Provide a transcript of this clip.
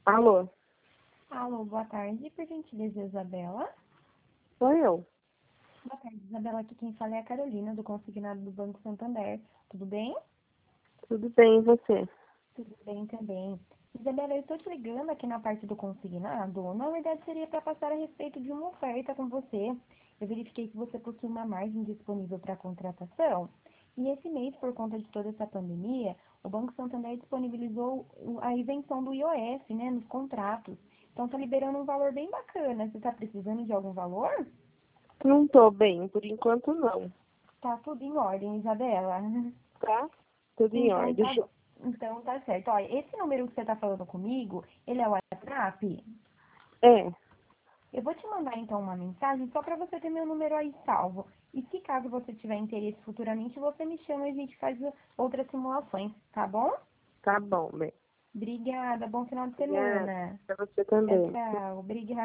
Alô, Alô, boa tarde, por gentileza, Isabela. sou eu. Boa tarde, Isabela. Aqui quem fala é a Carolina, do consignado do Banco Santander. Tudo bem? Tudo bem, e você? Tudo bem também. Isabela, eu estou te ligando aqui na parte do consignado. Na verdade, seria para passar a respeito de uma oferta com você. Eu verifiquei que você possui uma margem disponível para contratação. E esse mês, por conta de toda essa pandemia, o Banco Santander disponibilizou a isenção do IOF, né, nos contratos. Então, está liberando um valor bem bacana. Você está precisando de algum valor? Não tô bem, por enquanto não, Tá tudo em ordem, Isabela. tá? Tudo em Então ordem. tá bom. Então tá certo. Olha, esse número que você tá falando comigo, ele é o WhatsApp? É, Eu vou te mandar então uma mensagem só para você ter meu número aí salvo. E se caso você tiver interesse futuramente, você me chama e a gente faz outras simulações, tá bom? tá bom, bem. Obrigada, bom final de Obrigada. semana. Pra você Tchau, também. tchau. Obrigada.